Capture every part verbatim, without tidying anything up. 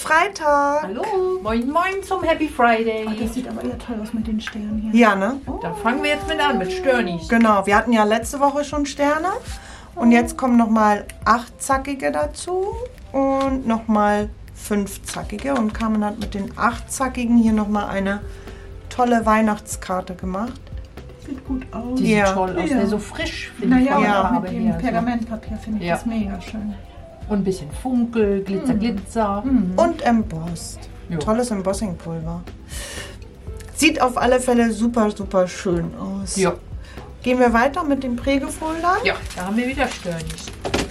Freitag. Hallo. Moin, moin zum Happy Friday. Oh, das sieht aber ja toll aus mit den Sternen hier. Ja, ne? Oh. Da fangen wir jetzt mit an, mit Störnis. Genau, wir hatten ja letzte Woche schon Sterne. Und jetzt kommen nochmal achtzackige dazu und nochmal fünfzackige. Und Carmen hat mit den achtzackigen hier nochmal eine tolle Weihnachtskarte gemacht. Sieht gut aus. Die Ja. sieht toll aus, Ja. ne? So frisch, finde ich. Naja, von der ja. auch Farbe mit dem her, so. Pergamentpapier finde ich Ja. das mega schön. Und ein bisschen Funkel, Glitzer, Mhm. Glitzer. Mhm. Und embossed. Jo. Tolles Embossingpulver. Sieht auf alle Fälle super, super schön aus. Ja. Gehen wir weiter mit dem Prägefolder? Ja, da haben wir wieder Störnis.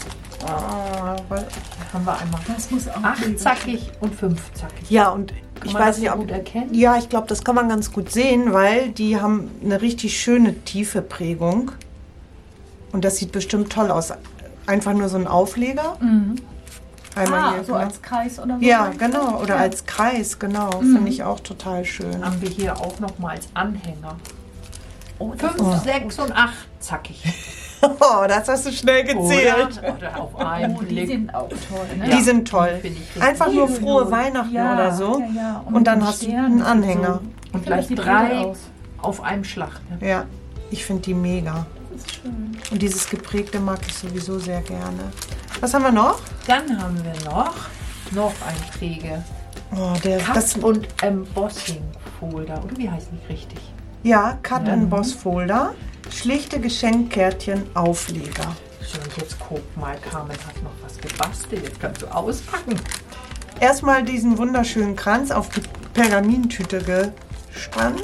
Ah, weil- Da haben wir einmal Das muss auch achtzackig und fünfzackig. ja, und Kann ich man weiß das nicht, so ob... gut erkennen? Ja, ich glaube, das kann man ganz gut sehen, weil die haben eine richtig schöne tiefe Prägung. Und das sieht bestimmt toll aus. Einfach nur so ein Aufleger. Mhm. Einmal Ah, hier, so genau. als Kreis oder so? Ja, genau. Oder Ja. als Kreis, genau. Mhm. Finde ich auch total schön. Haben wir hier auch noch mal als Anhänger. Oh, das Fünf, ist sechs und acht zackig. Oh, das hast du schnell gezählt. Oder? Oder auf einen Oh, die Blick. sind auch toll. Ne? Die sind toll. Finde ich richtig. Einfach nur Uiuiui. frohe Weihnachten Ja, oder so. ja, ja. Und, mit dann den hast du Sternen einen Anhänger. so. Und Ich finde, gleich das sieht drei gut aus. auf einem Schlag. Ne? Ja, ich finde die mega. Das ist schön. Und dieses geprägte mag ich sowieso sehr gerne. Was haben wir noch? Dann haben wir noch, noch ein Präge. Oh, der, das, Cut und Embossing Folder. Oder wie heißt nicht richtig? ja, Cut Ja. and Boss Folder. Schlichte Geschenkkärtchen Aufleger. So, und jetzt guck mal, Carmen hat noch was gebastelt. Jetzt kannst du auspacken. Erstmal diesen wunderschönen Kranz auf die Pergamintüte gespannt.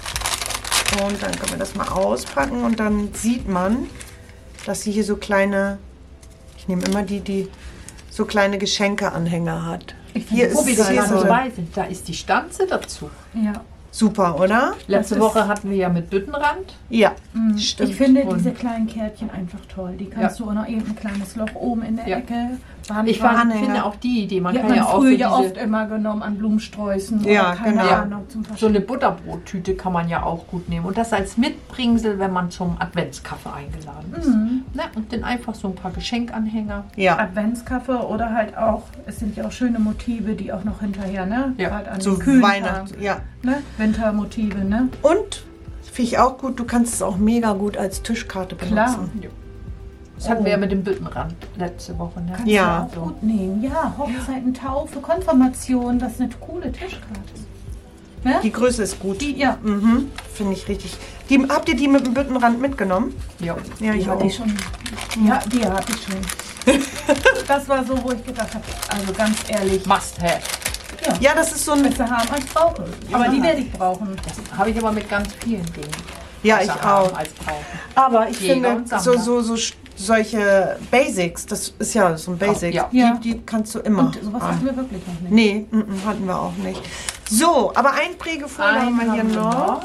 Und dann können wir das mal auspacken und dann sieht man, dass sie hier so kleine, ich nehme immer die, die so kleine Geschenkeanhänger hat. Hier Wo wir ist da hier ganz so dabei sind, da ist die Stanze dazu. Ja. super, oder? Letzte ist- Woche hatten wir ja mit Büttenrand. Ja, Mhm. stimmt. Ich finde Und- diese kleinen Kärtchen einfach toll. Die kannst du noch eben ein kleines Loch oben in der Ja. Ecke. Band Ich dran. fand, Anhänger. finde auch die Idee. Man Die kann hat ja man auch so, früher diese, ja oft immer genommen an Blumensträußen Ja, oder keine genau. Ahnung zum so Verschenken. eine Butterbrottüte kann man ja auch gut nehmen. Und das als Mitbringsel, wenn man zum Adventskaffee eingeladen ist. Mhm. Ne? Und dann einfach so ein paar Geschenkanhänger. Ja, Adventskaffee oder halt auch, es sind ja auch schöne Motive, die auch noch hinterher, ne? Ja, Gerade an so den kühlen Weihnachten, Tagen, ja. ne? Wintermotive, ne? Und, finde ich auch gut, du kannst es auch mega gut als Tischkarte benutzen. Klar. Das hatten Oh. wir ja mit dem Büttenrand letzte Woche. Ne? Kannst Ja. du auch gut nehmen. Ja, Hochzeiten, Taufe, Konfirmation, das ist eine coole Tischkarte. Ne? Die Größe ist gut. Die, ja, Mhm, finde ich richtig. Die, habt ihr die mit dem Büttenrand mitgenommen? Ja. Ja, ich die auch. hatte ich schon. Ja, die hatte ich schon. Das war so, wo ich gedacht habe, also ganz ehrlich, Must have. ja, Ja, das ist so ein... besser haben als brauchen. Aber die werde ich brauchen. Das habe ich aber mit ganz vielen Dingen. Ja, ich Besser haben auch. Als brauchen. Aber ich Jäger finde, und so, Sammler. so, so sch- solche Basics, das ist ja so ein Basic, Ja. die, Ja. die kannst du immer Und sowas haben. hatten wir wirklich noch nicht. Nee, mm, mm, hatten wir auch nicht. So, aber ein Prägefolder haben wir hier noch.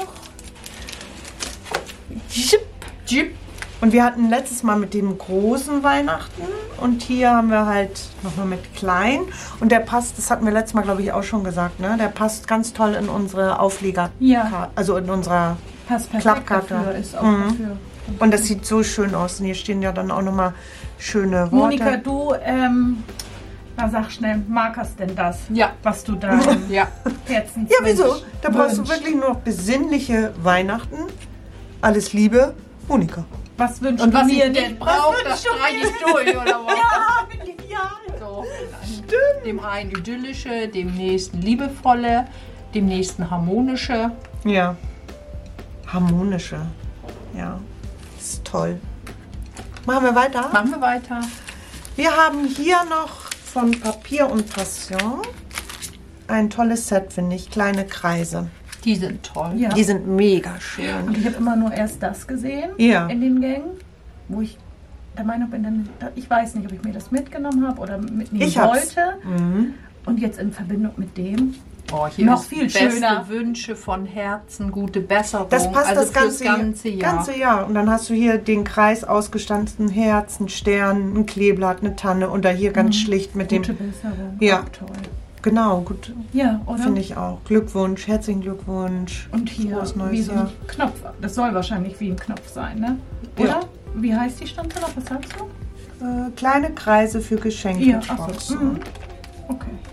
Schipp. Jeep. Und wir hatten letztes Mal mit dem großen Weihnachten und hier haben wir halt nochmal mit klein. Und der passt, das hatten wir letztes Mal, glaube ich, auch schon gesagt, ne? Der passt ganz toll in unsere Aufleger, Ja. also in unserer... Passt perfekt Klappkarte. dafür, ist auch Mhm. dafür. Und das sieht so schön aus. Und hier stehen ja dann auch nochmal schöne Worte. Monika, du, ähm, na sag schnell, markerst denn das, Ja. was du da Ja. Herzen Ja, wieso? Da brauchst du wünschst. wirklich nur noch besinnliche Weihnachten. Alles Liebe, Monika. Was wünschst Und du was mir ich denn? nicht brauche, das streiche ich durch, oder was? Ja, ja. So. Dem einen idyllische, dem nächsten liebevolle, dem nächsten harmonische. Ja. Harmonische. Ja. Ist toll. Machen wir weiter? Machen wir weiter. Wir haben hier noch von Papier und Passion ein tolles Set, finde ich. Kleine Kreise. Die sind toll. Ja. Die sind mega Und schön. ich habe immer nur erst das gesehen Ja. in den Gängen, wo ich der Meinung bin, dann, ich weiß nicht, ob ich mir das mitgenommen habe oder mitnehmen Ich hab's. wollte. Mhm. Und jetzt in Verbindung mit dem. Oh, hier Noch ist viel beste schöner. Wünsche von Herzen, gute Besserung. Das passt also das ganze, fürs ganze Jahr. ganze Jahr. Und dann hast du hier den Kreis ausgestanzten Herzen, Stern, ein Kleeblatt, eine Tanne und da hier ganz schlicht mit dem... Gute Besserung. Ja. Auch toll. Genau, gut. Ja, oder? Finde ich auch. Glückwunsch, herzlichen Glückwunsch. Und hier Frohes wie neues so ein Jahr. Knopf. Das soll wahrscheinlich wie ein Knopf sein, ne? Oder? Ja. Wie heißt die Stanze noch? Was sagst du? Äh, kleine Kreise für Geschenke. Hier, achso. trotzdem. Mhm. Okay.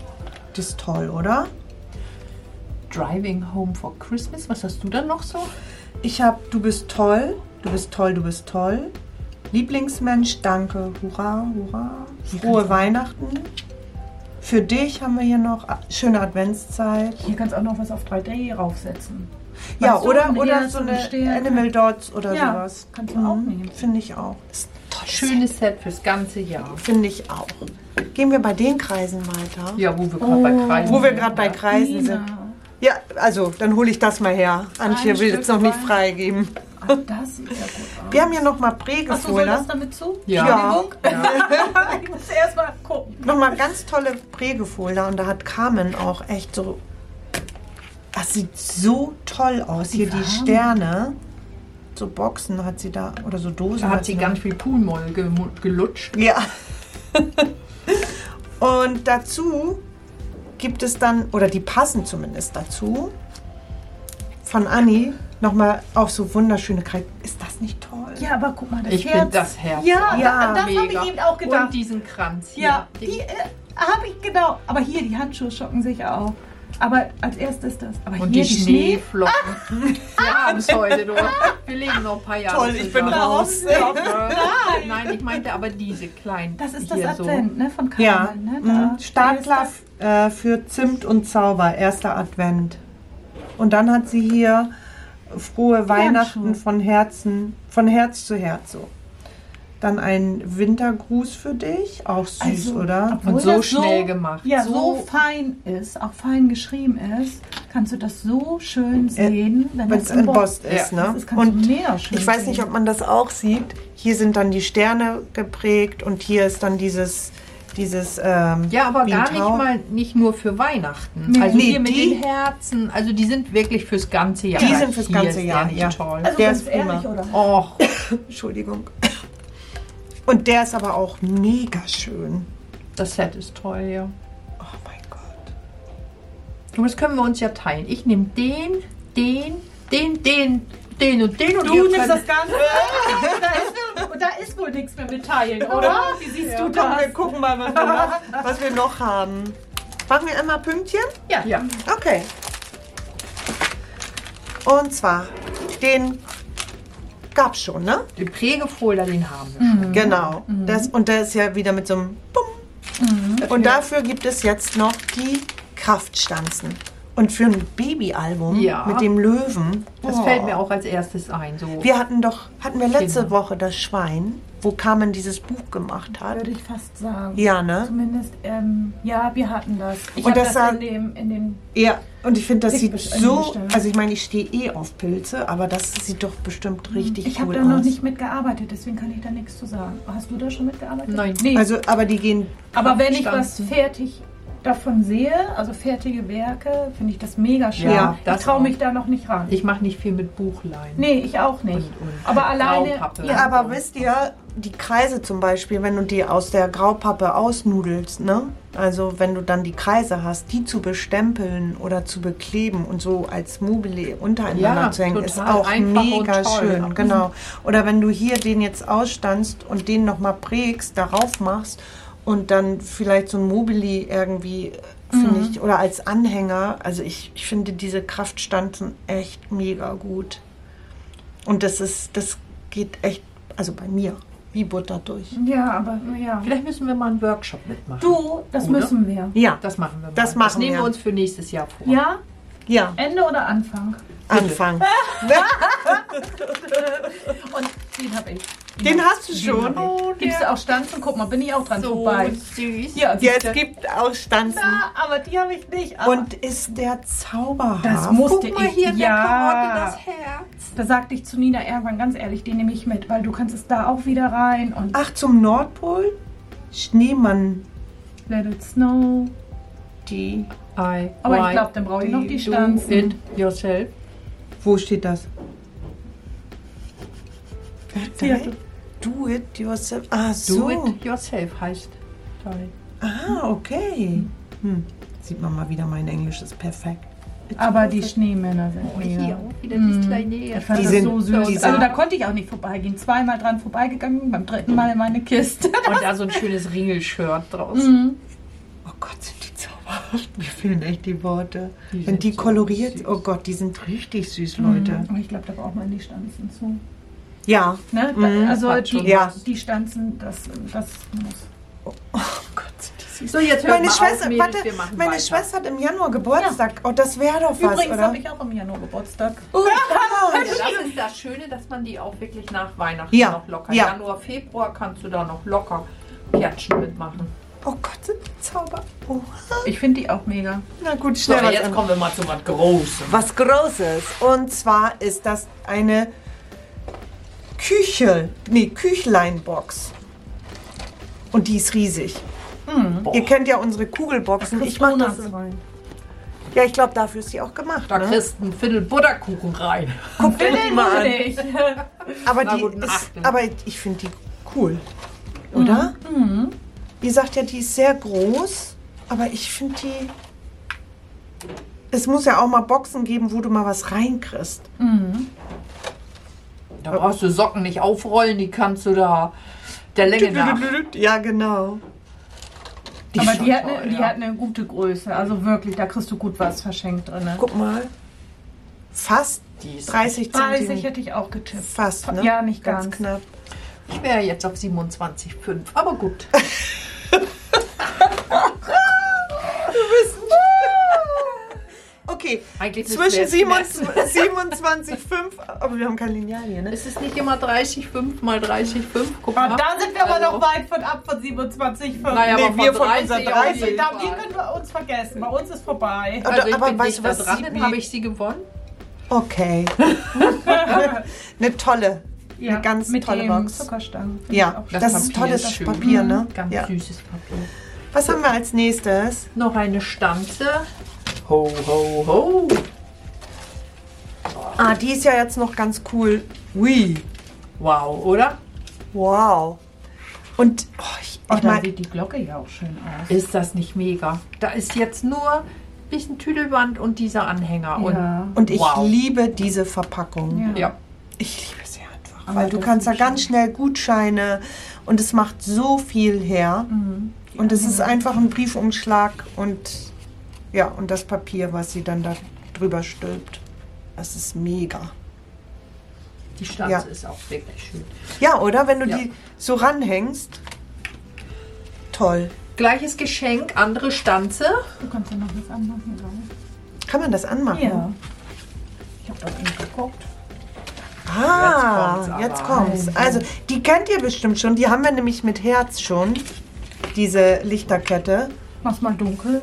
Das ist toll, oder? Driving Home for Christmas. Was hast du dann noch so? Ich habe Du bist toll, du bist toll, du bist toll. Lieblingsmensch, danke, hurra, hurra. Frohe Weihnachten. Für dich haben wir hier noch schöne Adventszeit. Hier kannst du auch noch was auf drei D raufsetzen. Ja, Weißt du, oder, ein oder Herz so und eine Stern. Animal Dots oder Ja, sowas. kannst du auch Mhm, nehmen. Finde ich auch. Ist ein tolles Schönes Set fürs ganze Jahr. Set. Finde ich auch. Gehen wir bei den Kreisen weiter. Ja, wo wir gerade bei Kreisen Wo wir sind, gerade bei ja. Kreisen Nina. sind. Ja, also, dann hole ich das mal her. Antje Ein will Stück es noch nicht Wein. freigeben. Ach, das sieht ja gut aus. Wir haben hier nochmal Achso, soll Prägefolder. das damit zu? Ja. Entschuldigung. Ich muss erst mal gucken. Nochmal ganz tolle Prägefolder. Und da hat Carmen auch echt so... Das sieht so toll aus. Hier die Farben. Sterne. So Boxen hat sie da, oder so Dosen. Da hat sie ganz viel Poolmoll gemu- gelutscht. Ja. Und dazu gibt es dann, oder die passen zumindest dazu, von Anni nochmal auch so wunderschöne Kreide. Ist das nicht toll? Ja, aber guck mal, das Ich Herz. finde das Herz. Ja, Ja, da, das habe ich mega. eben auch gedacht. Und diesen Kranz hier. Ja, Den- die äh, habe ich genau. Aber hier, die Handschuhe schocken sich auch. Aber als erstes das. Aber Und hier die, die, Schnee. Schneeflocken. Wir haben es heute durch. Wir leben noch ein paar Jahre Toll, ich bin zusammen. raus. Nein. Nein, ich meinte aber diese kleinen. Das ist das hier Advent, ne? Von Carmen. Ja, Ne? mhm. Da. Startklar äh, für Zimt und Zauber, erster Advent. Und dann hat sie hier frohe Weihnachten Handschuhe. von Herzen, von Herz zu Herz so. Dann ein Wintergruß für dich, auch süß, Also, oder? obwohl Und so das schnell gemacht. Ja, So- so, fein ist, auch fein geschrieben ist, kannst du das so schön sehen, wenn Wenn das es embossed Ja, ist, ne? das ist, kannst Und du mega schön ich weiß nicht, sehen. ob man das auch sieht. Hier sind dann die Sterne geprägt und hier ist dann dieses, dieses ähm, Ja, aber wie ein gar nicht Tau. mal, nicht nur für Weihnachten. Nee. Also Nee, hier mit die- den Herzen, also die sind wirklich fürs ganze Jahr. Die sind fürs Hier ganze ist Jahr, der nicht ja. toll. Also Der ganz ist prima. ehrlich, oder? Och, Entschuldigung. Und der ist aber auch mega schön. das Set ist toll, ja. Oh mein Gott. Und das können wir uns ja teilen. Ich nehme den, den, den, den, den und den und Du ihr nimmst könnt- das Ganze. da, ist, da ist wohl nichts mehr mit Teilen, oder? Wie siehst du Komm, das? wir gucken mal, was wir noch, was wir noch haben. Machen wir immer Pünktchen? Ja, ja. Okay. Und zwar, den gab's schon, ne? Den Prägefolder, den haben wir schon. Genau. Das, und der ist ja wieder mit so einem Bumm. Und dafür gibt es jetzt noch die Kraftstanzen. Und für ein Babyalbum Ja. mit dem Löwen. Das oh. fällt mir auch als erstes ein. So. Wir hatten doch, hatten wir letzte Genau. Woche das Schwein, wo Carmen dieses Buch gemacht hat. Würde ich fast sagen. Ja, ne? Zumindest, ähm, ja, wir hatten das. Ich Und habe das das, sah- in dem, in dem, Ja, und ich finde, das Dick sieht best- so, eingestellt. also ich meine, ich stehe eh auf Pilze, aber das sieht doch bestimmt richtig ich habe cool da noch aus. nicht mitgearbeitet, deswegen kann ich da nichts zu sagen. Hast du da schon mitgearbeitet? Nein. Nee. Also, aber die gehen, aber wenn ich was Kraftstanzen. fertig davon sehe, also fertige Werke, finde ich das mega schön. Ja, ich das traue auch. mich da noch nicht ran. Ich mache nicht viel mit Buchlein. Nee, ich auch nicht. Und- und aber alleine. Graupappe. ja, aber wisst ihr, die Kreise zum Beispiel, wenn du die aus der Graupappe ausnudelst, ne? Also wenn du dann die Kreise hast, die zu bestempeln oder zu bekleben und so als Mobile untereinander Ja, zu hängen, ist total auch einfach und mega toll. schön. Genau. Oder wenn du hier den jetzt ausstanzt und den nochmal prägst, darauf machst und dann vielleicht so ein Mobili irgendwie, finde ich, oder als Anhänger. Also ich, ich finde diese Kraftstanzen echt mega gut. Und das ist, das geht echt, also bei mir, wie Butter durch. Ja, aber ja. Vielleicht müssen wir mal einen Workshop mitmachen. Du, das Oder? müssen wir. Ja, Das machen wir mal. Das machen nehmen wir. wir uns für nächstes Jahr vor. Ja? ja, Ende oder Anfang? Anfang. Und den habe ich. Den hast du schon. Oh, Gibst du auch Stanzen? Guck mal, bin ich auch dran so vorbei. süß. Ja, Ja, es gibt auch Stanzen. Ja, aber die habe ich nicht. Aber Und ist der zauberhaft? das musste Guck mal ich. hier, der Karotte, ja. das Herz. Da sagte ich zu Nina irgendwann ganz ehrlich, den nehme ich mit, weil du kannst es da auch wieder rein und Ach, zum Nordpol? Schneemann. Let it snow. Die. I Aber ich why glaube, dann brauche ich noch die do Stanzen. it yourself. Wo steht das? Ja. Do it yourself. Ah, Do so. it yourself heißt Teil. Ah, okay. Hm. Sieht man mal wieder, mein Englisch ist perfekt. Aber die Schneemänner sind Oh, hier mega. auch wieder dieses kleine Ich Herz. fand Die das sind- so süß. die sind- Also da konnte ich auch nicht vorbeigehen. Zweimal dran vorbeigegangen, beim dritten Mal in meine Kiste. Und da so ein schönes Ringelshirt draus. Mhm. Oh Gott, sind die zauberhaft. Mir fehlen echt die Worte. Die Wenn sind die so koloriert, süß. oh Gott, die sind richtig süß, Leute. Und ich glaube, da braucht man die Stanzen zu. Ja. Ne? Mhm. Also Hat schon die, was. die Stanzen, das, das muss. Oh Gott, sind die süß. So, jetzt hört Meine mal Schwester, auf, Mädels, warte, wir machen meine weiter. Schwester hat im Januar Geburtstag. Oh, das wäre doch was, Übrigens oder? habe ich auch im Januar Geburtstag. Oh, Das ist das Schöne, dass man die auch wirklich nach Weihnachten Ja, noch locker. ja. Januar, Februar kannst du da noch locker Kärtchen mitmachen. oh Gott, sind die Zauber. Oh. Ich finde die auch mega. Na gut, So, schnell was jetzt an. kommen wir mal zu was Großem. Was Großes. Und zwar ist das eine Küchel, nee, Küchleinbox. Und die ist riesig. Boah. Ihr kennt ja unsere Kugelboxen. Ich mach das. Ja, ich glaube, dafür ist die auch gemacht. Da Ne? kriegst du einen Viertel Butterkuchen rein. Guckt euch die mal an. Nicht. Aber, Na die gut, ein ist, Achtel. aber ich finde die cool. Oder? Mhm. Ihr sagt ja, die ist sehr groß. Aber ich finde die... Es muss ja auch mal Boxen geben, wo du mal was reinkriegst. Mhm. Da brauchst du Socken nicht aufrollen, die kannst du da der Länge nach. Ja, genau. Die Aber ist die schon hat, eine, toll, die ja. hat eine gute Größe. Also wirklich, da kriegst du gut was verschenkt drin. Guck mal. Fast Die ist- dreißig dreißig Zentimeter. hätte ich auch getippt. Fast, ne? Ja, nicht Ganz ganz. knapp. Ich wäre jetzt auf siebenundzwanzig Komma fünf, aber gut. Okay, Eigentlich müssten zwischen wir jetzt messen. siebenundzwanzig Komma fünf, aber wir haben kein Lineal hier, ne? Ist es nicht immer dreißig Komma fünf mal dreißig Komma fünf? Guck Ah, mal. da sind wir aber Also, noch weit von ab von siebenundzwanzig Komma fünf. Naja, Nee, aber wir von von unserer dreißig, dreißig. auf jeden Da, Fall. ihr könnt bei uns vergessen. Bei uns ist vorbei. Oder- Also ich aber bin weißt du, dichter was dran, sie- dann habe ich sie gewonnen. Okay. Eine tolle, eine ganz mit tolle dem Box. Zuckerstangen. finde Ja, ich auch das, schön. ist Papier tolles ist schön. Papier, ne? Ganz Ja. süßes Papier. Was haben wir als nächstes? Noch eine Stanze. Ho, ho, ho. Ah, die ist ja jetzt noch ganz cool. Ui. Wow, oder? Wow. Und oh, ich, Oh, ich da meine, sieht die Glocke ja auch schön aus. Ist das nicht mega? Da ist jetzt nur ein bisschen Tüdelwand und dieser Anhänger. Ja. und ich Wow. liebe diese Verpackung. Und ja. Ich liebe sie einfach, Aber weil du das kannst da ist ganz schnell Gutscheine und es macht so viel her. Mhm. Und es ist einfach ein Briefumschlag und ja, und das Papier, was sie dann da drüber stülpt. Das ist mega. Die Stanze Ja. ist auch wirklich schön. Ja, oder? Wenn du Ja. die so ranhängst. Toll. Gleiches Geschenk, andere Stanze. Du kannst ja noch was anmachen. Oder? Kann man das anmachen? Ja. Ich habe doch eben geguckt. Ah, Jetzt kommt's jetzt aber. kommt's. Also, die kennt ihr bestimmt schon. Die haben wir nämlich mit Herz schon. Diese Lichterkette. Mach's mal dunkel.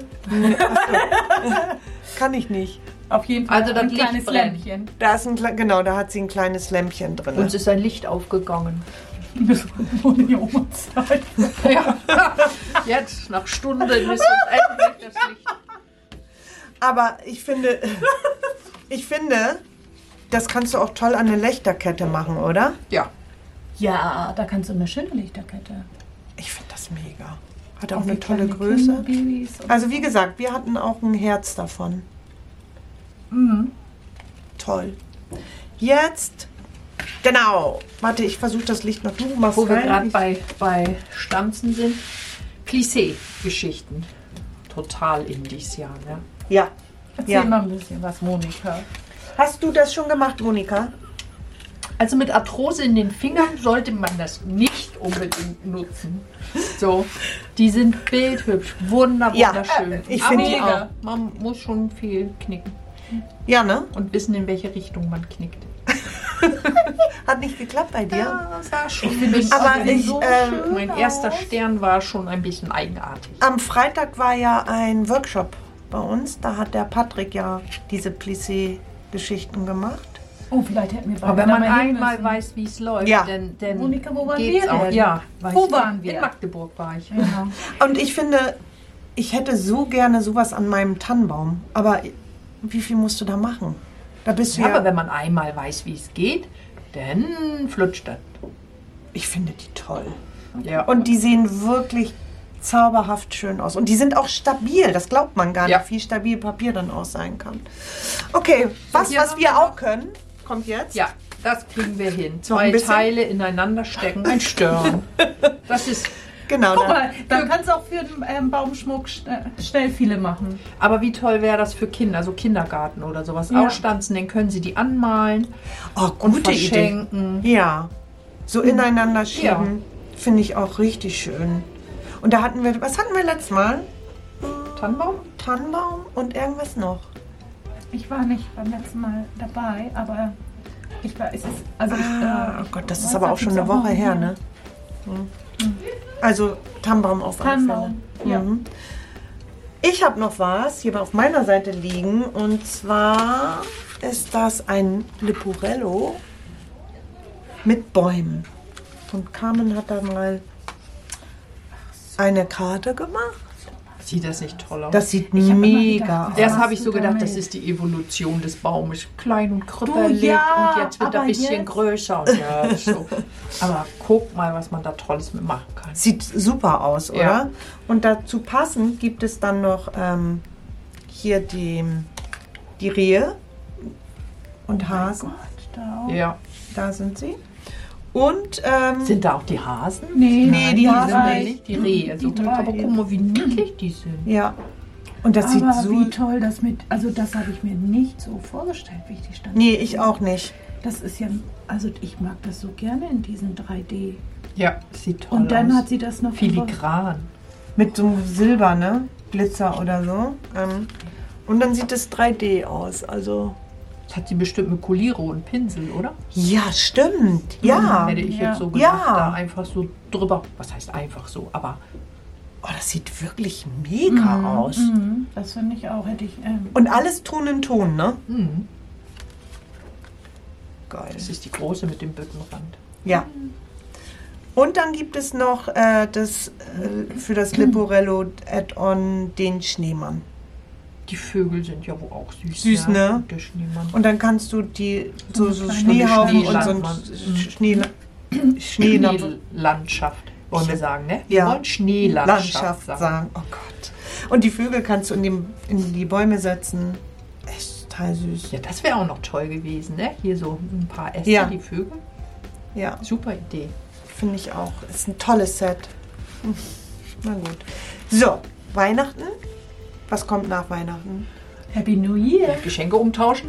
Kann ich nicht. Auf jeden Fall Also das ein Licht kleines brennt. Lämpchen. Da ist ein, kle- genau, da hat sie ein kleines Lämpchen drin. Uns ist ein Licht aufgegangen. Ohne die Oma-Zeit. Ja. Jetzt, nach Stunden, ist uns endlich das Licht. Aber ich finde, ich finde, das kannst du auch toll an eine Lichterkette machen, oder? Ja. Ja, da kannst du eine schöne Lichterkette. Ich finde das mega. Hat auch Für eine tolle kleine Größe. Kinderbabys und Also wie gesagt, wir hatten auch ein Herz davon. Mhm. Toll. Jetzt, genau. Warte, ich versuche das Licht noch. Du machst Wo wir rein. gerade bei, bei Stanzen sind. Plissé-Geschichten. Total in dieses Jahr, ne? Ja. Erzähl Ja. mal ein bisschen was, Monika. Hast du das schon gemacht, Monika? Also mit Arthrose in den Fingern sollte man das nicht unbedingt nutzen. So, die sind bildhübsch, wunder, Ja, wunderschön. äh, ich finde die Aber auch. Man muss schon viel knicken Ja, ne? und wissen, in welche Richtung man knickt. Hat nicht geklappt bei dir? Ja, das war schon Ich ein finde bisschen. Aber ich, so ähm, schön mein aus. erster Stern war schon ein bisschen eigenartig. Am Freitag war ja ein Workshop bei uns. Da hat der Patrick ja diese Plissé-Geschichten gemacht. Oh, vielleicht hätten wir beide Aber wenn man da mal hin einmal müssen. weiß, wie es läuft, Ja. dann, dann Monika, wo waren geht's wir auch. denn? Ja, weiß Wo ich. waren wir? In Magdeburg war ich. Ja. Und ich finde, ich hätte so gerne sowas an meinem Tannenbaum. Aber wie viel musst du da machen? Da bist du Ja, ja. aber wenn man einmal weiß, wie es geht, dann flutscht das. Ich finde die toll. Ja. Und die sehen wirklich zauberhaft schön aus. Und die sind auch stabil. Das glaubt man gar nicht, Ja. wie stabil Papier dann auch sein kann. Okay, was, hier was haben wir wir auch können, kommt jetzt. Ja, das kriegen wir hin. Noch ein Zwei bisschen? Teile ineinander stecken, ein Stirn. Das ist Genau. Guck da- mal, dann kannst du auch für den ähm, Baumschmuck schnell, schnell viele machen. Aber wie toll wäre das für Kinder, so Kindergarten oder sowas Ja. ausstanzen, dann können sie die anmalen Oh, und gute Idee. verschenken. Ja. So ineinander schieben. Finde ich auch richtig schön. Und da hatten wir, was hatten wir letztes Mal? Tannenbaum? Tannenbaum und irgendwas noch. Ich war nicht beim letzten Mal dabei, aber ich war, es ist, also ich, Ah, äh, oh Gott, das ist weiß, aber da auch schon gibt's eine Woche noch her, mehr. ne? Mhm. Also Tannenbaum auf alle Tannenbaum, Fälle. ja. Mhm. Ich habe noch was hier auf meiner Seite liegen und zwar ist das ein Leporello mit Bäumen. Und Carmen hat da mal eine Karte gemacht. Sieht das nicht toll aus? Das sieht hab immer mega gedacht, aus. Erst Was habe ich hast so du gedacht, damit? das ist die Evolution des Baumes. Klein und krüppelig ja, und jetzt wird er ein aber bisschen jetzt- größer. Und ja, ist so. Aber guck mal, was man da Tolles mitmachen kann. Sieht super aus, oder? Ja. Und dazu passend gibt es dann noch ähm, hier die, die Rehe und Hasen. Da auch. Ja. Da sind sie. Und ähm, Sind da auch die Hasen? Nee, Nee, die die Hasen sind drei. nicht. Die Rehe. So, Die drei. aber guck mal, wie niedlich die sind. ja. Und das sieht Aber so. wie toll das mit, also das habe ich mir nicht so vorgestellt, wie ich die stand. Nee, ich auch nicht. Das ist ja, also ich mag das so gerne in diesen drei D. Ja, sieht toll Und dann aus. hat sie das noch Filigran. Mit so einem Silber, ne? Glitzer oder so. Ähm, und dann sieht es drei D aus. Also. Das hat sie bestimmt mit Coliro und Pinsel, oder? Ja, stimmt. Ja. Hätte ich Ja. jetzt so gedacht. Ja. Da einfach so drüber. Was heißt einfach so? Aber Oh, das sieht wirklich mega aus. Mhm, das finde ich auch, hätte ich. Ähm, Und alles Ton in Ton, ne? mh, Geil. das ist die große mit dem Büttenrand. Ja. Und dann gibt es noch äh, das, äh, für das Leporello Add-on den Schneemann. Die Vögel sind ja wohl auch süß. Süß, ja. ne? Und der Schneemann. Und dann kannst du die so, so kleine Schneehaufen und so ein Schneelandmann. Schnee, Schnee, Schneelandschaft, wollen wir sagen, ne? Wir Ja. wollen Schneelandschaft Landschaft sagen. sagen. Oh Gott. Und die Vögel kannst du in, dem, in die Bäume setzen. Echt total süß. Ja, das wäre auch noch toll gewesen, ne? Hier so ein paar Äste, Ja. die Vögel. Ja, Super Idee. finde ich auch. Ist ein tolles Set. Hm. Na gut. So, Weihnachten. Was kommt nach Weihnachten? Happy New Year. Geschenke umtauschen.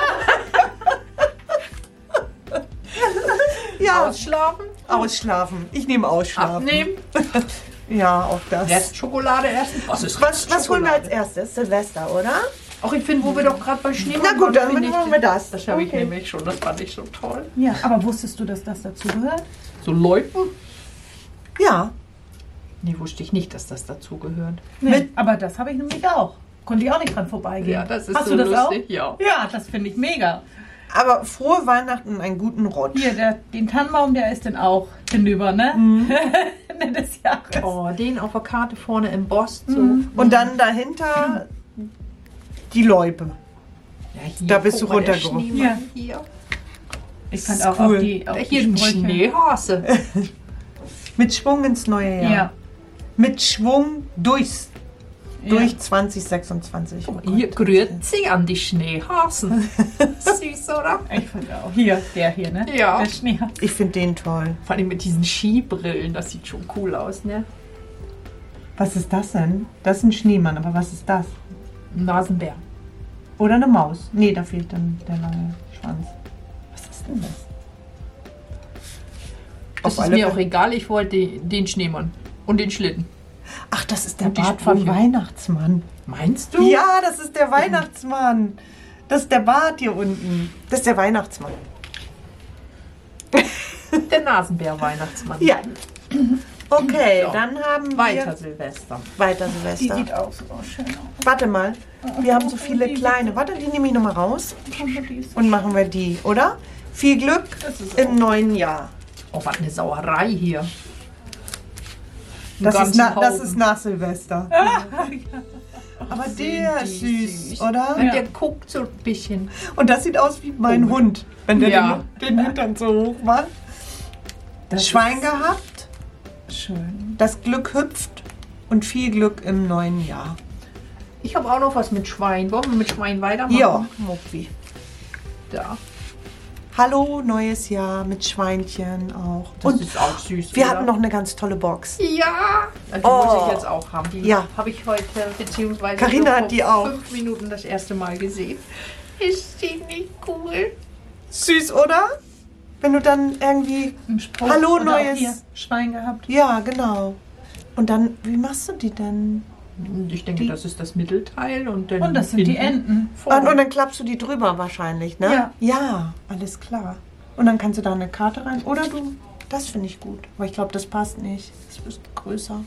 Ja, Ausschlafen. ausschlafen. Ich nehme ausschlafen. Abnehmen. Ja, auch das. Restschokolade essen. Was ist Was, was holen wir als Restschokolade? erstes? Silvester, oder? Auch ich finde, wo wir doch gerade bei Schneemann Na gut, dann waren, find machen ich- wir das. Das habe ich Okay. nämlich schon. Das fand ich so toll. Ja, aber wusstest du, dass das dazu gehört? So Läuten? Ja. Nee, wusste ich nicht, dass das dazu gehört. Nee, Mit- aber das habe ich nämlich auch. Konnte ich auch nicht dran vorbeigehen. Ja, das ist Hast so du das lustig, auch? ja. Ja, das finde ich mega. Aber frohe Weihnachten und einen guten Rutsch. Hier, der, den Tannenbaum, der ist dann auch hinüber, ne? Ende des Jahres. Oh, den auf der Karte vorne im Boss. So. Und dann dahinter die Loipe. Ja, hier, Da bist guck du mal, der runtergerufen. Schneemann Ja. Hier. Ich fand ist auch cool. auf die, auf Da die hier ein Sprüche. Schneehase. Mit Schwung ins neue Jahr. Ja. Mit Schwung durchs, Ja. durch zwanzig sechsundzwanzig. Oh Hier Gott. Grüezi an die Schneehasen. Süß, oder? Ich fand auch. Hier, der hier, ne? Ja. Der Schnee. Ich finde den toll. Vor allem mit diesen Skibrillen, das sieht schon cool aus, ne? Was ist das denn? Das ist ein Schneemann, aber was ist das? Ein Nasenbär. Oder eine Maus? Nee, da fehlt dann der lange Schwanz. Was ist denn das? Das Auf ist alle mir Fälle- auch egal, ich wollte den, den Schneemann und den Schlitten. Ach, das ist der Und die Bart von Sprüche. Weihnachtsmann. Meinst du? Ja, das ist der Weihnachtsmann. Das ist der Bart hier unten. Das ist der Weihnachtsmann. Der Nasenbär-Weihnachtsmann. Ja. Okay, So. dann haben wir Weiter Silvester. weiter Die Silvester. sieht auch so schön aus. Warte mal, wir haben so viele kleine. Warte, die nehme ich nochmal raus und machen wir die, oder? Viel Glück im neuen Jahr. Oh, was eine Sauerei hier. Einen Das ist, ganzen na, das Haufen. ist nach Silvester. Aber der ist die süß, oder? Und Ja. der guckt so ein bisschen. Und das sieht aus wie mein Oh. Hund, wenn der Ja. den, den Hintern so hoch macht. Das Schwein gehabt, Schön. das Glück hüpft und viel Glück im neuen Jahr. Ich habe auch noch was mit Schwein. Wollen wir mit Schwein weitermachen? Ja, Mucki. Da. Hallo, neues Jahr mit Schweinchen auch. Das Und ist auch süß. wir oder? hatten noch eine ganz tolle Box. Ja, die Oh. muss ich jetzt auch haben. Die Ja. habe ich heute, beziehungsweise Carina nur hat vor die auch. fünf Minuten das erste Mal gesehen. Ist die nicht cool? Süß, oder? Wenn du dann irgendwie... Im Spruch. Hallo, oder neues- auch hier Schwein gehabt. Ja, genau. Und dann, wie machst du die denn? Und ich denke, Die- das ist das Mittelteil. Und, dann Und das sind die hinten Enten. vorne. Und, und dann klappst du die drüber wahrscheinlich, ne? Ja. Ja, alles klar. Und dann kannst du da eine Karte rein. Oder du, das finde ich gut. Aber ich glaube, das passt nicht. Das ist größer.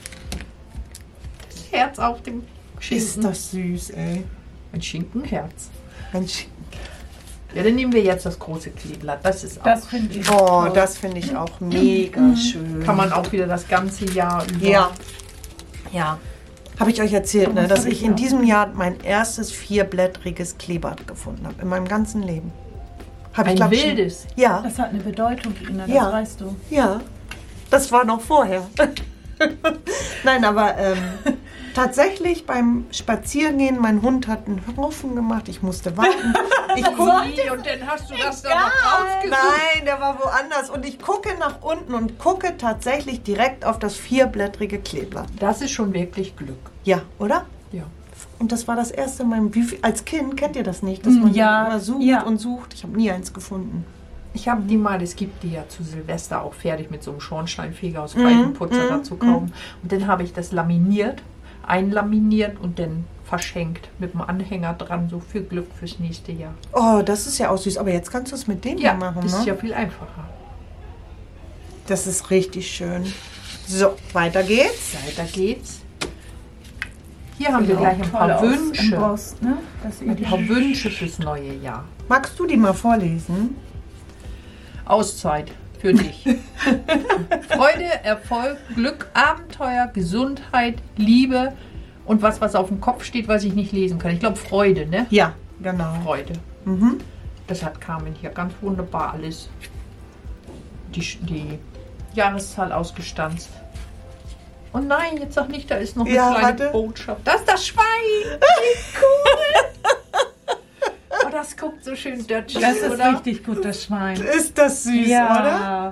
Das Herz auf dem Schinken. Ist das süß, ey. Ein Schinkenherz. Mensch. Ja, dann nehmen wir jetzt das große Kleeblatt. Das ist auch. Das finde ich. Oh, toll. das finde ich auch mega schön. kann man auch wieder das ganze Jahr über. Ja. Ja. Habe ich euch erzählt, ne, Das dass hab ich ich in auch. diesem Jahr mein erstes vierblättriges Kleeblatt gefunden habe. In meinem ganzen Leben. Hab Ein glaub ich, schon- wildes. Ja, Das hat eine Bedeutung, Ina, das Ja. weißt du. ja. Das war noch vorher. Nein, aber ähm, tatsächlich beim Spazierengehen, mein Hund hat einen Haufen gemacht. Ich musste warten. Ich guck, Ui, und dann hast du das da noch rausgesucht. nein, der war woanders. Und ich gucke nach unten und gucke tatsächlich direkt auf das vierblättrige Kleeblatt. Das ist schon wirklich Glück. Ja, oder? Ja. Und das war das erste Mal, wie viel, als Kind kennt ihr das nicht, dass man Ja, immer sucht ja. und sucht. Ich habe nie eins gefunden. Ich habe die mal, es gibt die ja zu Silvester auch fertig mit so einem Schornsteinfeger aus Reifenputzer mhm, dazu kaufen. Und dann habe ich das laminiert, einlaminiert und dann verschenkt mit dem Anhänger dran, so viel Glück fürs nächste Jahr. Oh, das ist ja auch süß. Aber jetzt kannst du es mit dem Ja, hier machen, das ist ne? ja viel einfacher. Das ist richtig schön. So, weiter geht's. Weiter geht's. Hier haben wir Sieht gleich auch ein toll paar aus Wünsche. embossed, ne? Das Ein paar Wünsche fürs neue Jahr. Magst du die mal vorlesen? Auszeit für dich. Freude, Erfolg, Glück, Abenteuer, Gesundheit, Liebe und was, was auf dem Kopf steht, was ich nicht lesen kann. Ich glaube Freude, ne? Ja, genau. Freude. Mhm. Das hat Carmen hier ganz wunderbar alles. Die, die Jahreszahl ausgestanzt. Oh nein, jetzt sag nicht, da ist noch eine Ja, kleine warte. Botschaft. Das ist das Schwein! Wie cool! Oh, das guckt so schön dötschig, Das ist oder? richtig gut, das Schwein. Ist das süß, oder?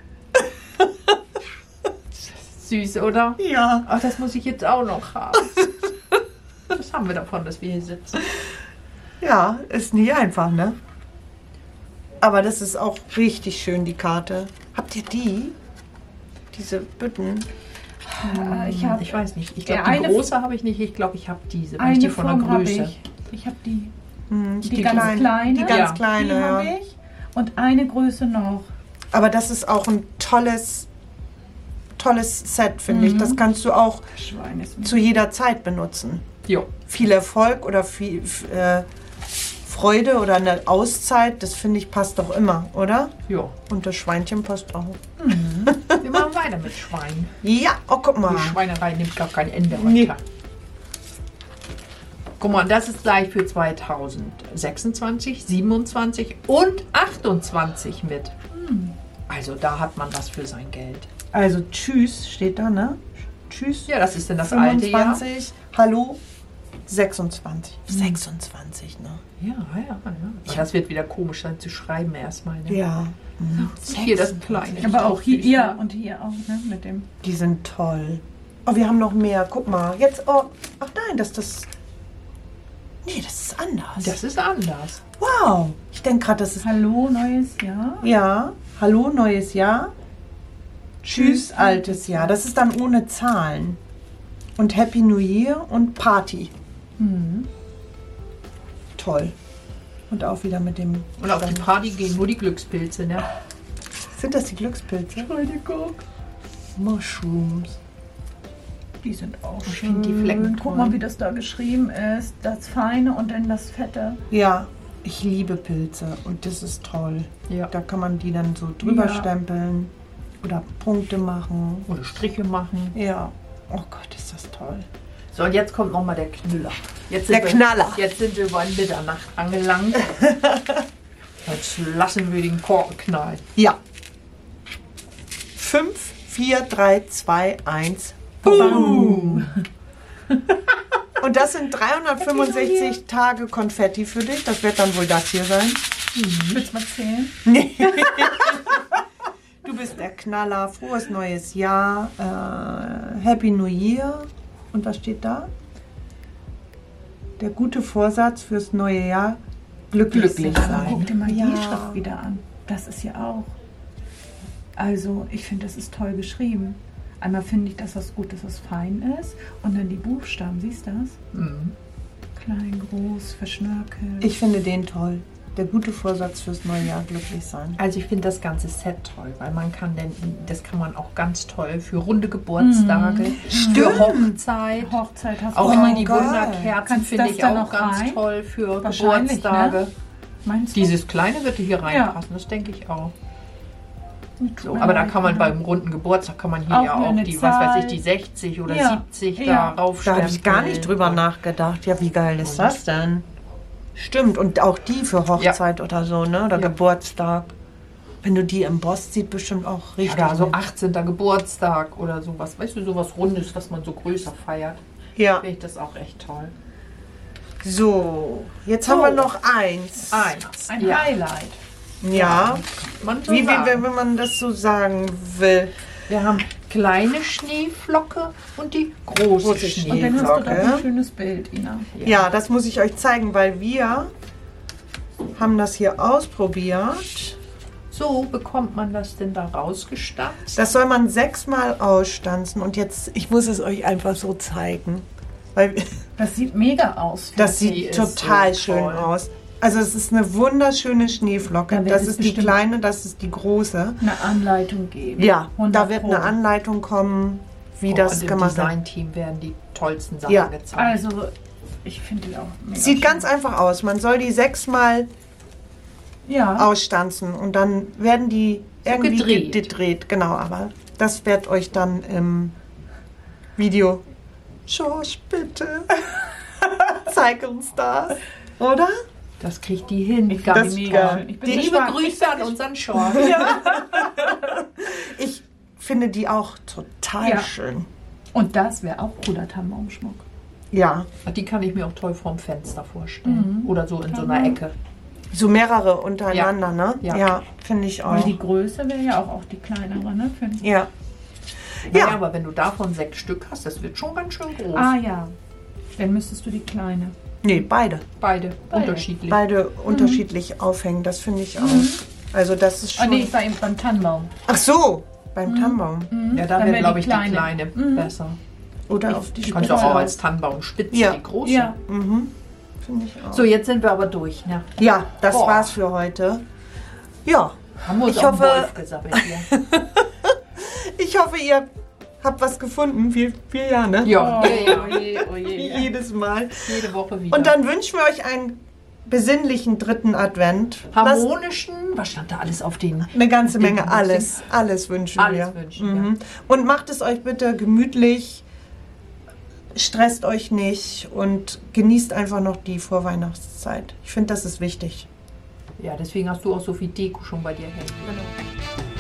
Süß, oder? Ja. Ach, das muss ich jetzt auch noch haben. Was haben wir davon, dass wir hier sitzen? Ja, ist nie einfach, ne? Aber das ist auch richtig schön, die Karte. Habt ihr die? Diese Bütten? Äh, Ich habe Ich weiß nicht. Ich Ja, glaube, die eine- große habe ich nicht. Ich glaube, ich habe diese. Wenn ich eine die von der Form habe Größe. ich. Ich habe die, Hm, die, ganz kleinen- kleine. Die ganz Ja. kleine, die ja. habe ich. Und eine Größe noch. Aber das ist auch ein tolles, tolles Set, finde ich. Mhm. Das kannst du auch Schwein ist zu jeder Zeit benutzen. Jo. Viel Erfolg oder viel äh, Freude oder eine Auszeit, das finde ich passt doch immer, oder? Jo. Und das Schweinchen passt auch. Wir machen weiter mit Schwein. Ja, oh, guck mal. Die Schweinerei nimmt gar kein Ende. Nee. Alter. Guck mal, das ist gleich für zweitausendsechsundzwanzig, siebenundzwanzig und achtundzwanzig mit. Also da hat man was für sein Geld. Also tschüss steht da, ne? Tschüss. Ja, das ist denn das alte Jahr. fünfundzwanzig, hallo, sechsundzwanzig. sechsundzwanzig, ne? Ja, ja, ja. Aber das wird wieder komisch sein zu schreiben erstmal. Ne? Ja. Mhm. Hier das kleine. Aber auch hier, süß, ja, ne? und hier auch, ne, mit dem. Die sind toll. Oh, wir haben noch mehr. Guck mal. Jetzt, oh. Ach nein, das ist das. Nee, das ist anders. Das ist anders. Wow. Ich denke gerade, das ist. Hallo, neues Jahr. Ja. Hallo, neues Jahr. Tschüss, altes Jahr. Das ist dann ohne Zahlen. Und Happy New Year und Party. Mhm. Toll. Und auch wieder mit dem. Und auf die Party gehen nur die Glückspilze, ne? Sind das die Glückspilze? Mushrooms. Die sind auch Ich schön. find die Flecken Guck toll. mal, wie das da geschrieben ist. Das Feine und dann das Fette. Ja, ich liebe Pilze und das ist toll. Ja. Da kann man die dann so drüber Ja. stempeln oder Punkte machen. Oder Striche machen. Ja. Oh Gott, ist das toll. So, und jetzt kommt nochmal der Knüller. Jetzt sind Der wir, Knaller. Jetzt sind wir bei Mitternacht angelangt. Jetzt lassen wir den Korken knallen. Ja. fünf, vier, drei, zwei, eins. Boom. Und das sind dreihundertfünfundsechzig Tage Konfetti für dich. Das wird dann wohl das hier sein. Mhm. Willst du mal zählen? Nee. Du bist der Knaller. Frohes neues Jahr. Äh, Happy New Year. Und was steht da? Der gute Vorsatz fürs neue Jahr. Glücklich, Glücklich sein. sein. Guck dir mal Ja. die Schrift wieder an. Das ist ja auch. Also, ich finde, das ist toll geschrieben. Einmal finde ich, dass das gut, dass es fein ist. Und dann die Buchstaben, siehst du das? Mhm. Klein, groß, verschnörkelt. Ich finde den toll. Der gute Vorsatz fürs neue Jahr. Glücklich sein. Also ich finde das ganze Set toll, weil man kann denn, das kann man auch ganz toll für runde Geburtstage, für Hochzeit. Hochzeit hast du Auch Oh immer mein die Gott. Wunderkerzen Kannst finde das ich da auch noch ganz rein? toll für Wahrscheinlich, Geburtstage. ne? Meinst du? Dieses kleine wird hier reinpassen, das denke ich auch. So, aber da kann man beim runden Geburtstag, kann man hier Auch ja nur auch eine die, was weiß ich, Zahl. die sechzig oder Ja. siebzig Ja. da raufstempeln. Da habe ich gar nicht drüber nachgedacht. Ja, wie geil ist das denn? Stimmt, und auch die für Hochzeit oder so, ne? Oder Ja. Geburtstag. Wenn du die embossst, sieht bestimmt auch richtig Ja, so aus. achtzehnter Geburtstag oder sowas, weißt du, sowas Rundes, was man so größer feiert. Ja. Finde ich das auch echt toll. So, jetzt So. haben wir noch eins. Eins. Ein ja. Highlight. Ja. Man so Wie, wie, sagen. wenn man das so sagen will. Wir haben kleine Schneeflocke und die große, Große Schneeflocke. Und dann hast du Glocke. doch ein schönes Bild, Ina. Ja, das muss ich euch zeigen, weil wir haben das hier ausprobiert. So bekommt man das denn da rausgestanzt? Das soll man sechsmal ausstanzen. Und jetzt, ich muss es euch einfach so zeigen. Weil Das sieht mega aus. das Die sieht ist total so schön toll. aus. Also es ist eine wunderschöne Schneeflocke. Da wird Das es ist die bestimmt kleine, das ist die große. eine Anleitung geben. Ja, hundert da wird Pro. eine Anleitung kommen, wie Oh, das und gemacht im wird. Designteam werden die tollsten Sachen Ja. gezeigt. Also, ich finde die auch mega Sieht schön. ganz einfach aus. Man soll die sechsmal Ja. ausstanzen und dann werden die irgendwie gedreht. gedreht. gedreht. Genau, aber das wird euch dann im Video. Schorsch, bitte. Zeig uns das. Oder? Das kriegt die hin. Ich Ganz finde die mega toll. schön. Ich bin Liebe gespannt. Grüße an unseren Short. Ich finde die auch total Ja. schön. Und das wäre auch cooler Tannenbaumschmuck. Ja, Die kann ich mir auch toll vorm Fenster vorstellen. Oder so in so einer Ecke. so mehrere untereinander, ne? Ja. Ja, finde ich Und auch. die Größe wäre ja auch, auch die kleinere, ne? Finde ich. Ja. Naja, Ja. aber wenn du davon sechs Stück hast, das wird schon ganz schön groß. Ah ja. Dann müsstest du die kleine. Nee, beide. Beide, Beide. unterschiedlich. Beide unterschiedlich aufhängen, das finde ich auch. Also das ist Ah schon... nee, ich war eben beim Tannenbaum. Ach so, beim Tannenbaum. Ja, da Dann wäre, wär glaube die ich, kleine. die kleine Mhm. besser. Oder auf die Du kannst Spitze. auch als Tannenbaumspitze Ja. die große. Ja. Mhm. Finde ich auch. So, jetzt sind wir aber durch. Ne? Ja, das Boah. war's für heute. Ja, Haben wir uns Ich auf den hoffe- Wolf gesammelt hier. ich hoffe, ihr habt was gefunden. Wie, wie ja, ne? Ja, Oh. ja, ja, oh je, oh Wie je. jedes Mal. Jede Woche wieder. Und dann wünschen wir euch einen besinnlichen dritten Advent. Lasst harmonischen, was stand da alles auf den? eine ganze Den Menge, Wünschen. alles, alles wünschen Alles wir. wünschen, mhm. Und macht es euch bitte gemütlich, stresst euch nicht und genießt einfach noch die Vorweihnachtszeit. Ich finde, das ist wichtig. Ja, deswegen hast du auch so viel Deko schon bei dir hängen. Genau.